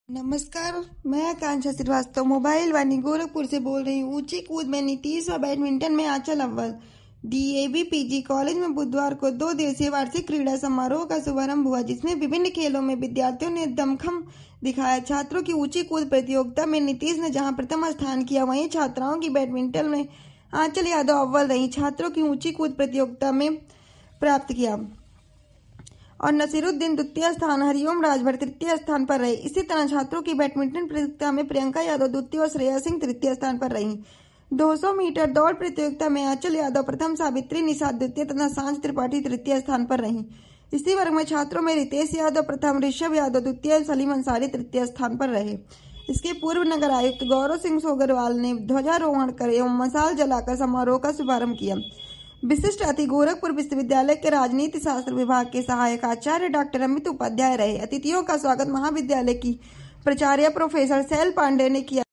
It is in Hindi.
नमस्कार, मैं आकांक्षा श्रीवास्तव मोबाइल वाणी गोरखपुर से बोल रही हूँ। ऊंची कूद में नीतीश व बैडमिंटन में आंचल अव्वल। डीएवी पीजी कॉलेज में बुधवार को 2 दिवसीय वार्षिक क्रीड़ा समारोह का शुभारंभ हुआ, जिसमें विभिन्न खेलों में विद्यार्थियों ने दमखम दिखाया। छात्रों की ऊंची कूद प्रतियोगिता में नीतीश ने जहां प्रथम स्थान किया, वहीं छात्राओं की बैडमिंटन में आंचल यादव अव्वल रही। छात्रों की ऊंची कूद प्रतियोगिता में प्राप्त किया और नसीरुद्दीन द्वितीय स्थान, हरिओम राजभर तृतीय स्थान पर रहे। इसी तरह छात्रों की बैडमिंटन प्रतियोगिता में प्रियंका यादव द्वितीय और श्रेया सिंह तृतीय स्थान पर रही। 200 मीटर दौड़ प्रतियोगिता में आंचल यादव प्रथम, सावित्री निषाद द्वितीय तथा सांझ त्रिपाठी तृतीय स्थान पर रही। इसी वर्ग में छात्रों में रितेश यादव प्रथम, ऋषभ यादव द्वितीय, सलीम अंसारी तृतीय स्थान पर रहे। इसके पूर्व नगर आयुक्त गौरव सिंह सोगरवाल ने ध्वजारोहण कर एवं मशाल जलाकर समारोह का शुभारंभ किया। विशिष्ट अतिथि गोरखपुर विश्वविद्यालय के राजनीति शास्त्र विभाग के सहायक आचार्य डॉक्टर अमित उपाध्याय रहे। अतिथियों का स्वागत महाविद्यालय की प्राचार्य प्रोफेसर शैल पांडे ने किया।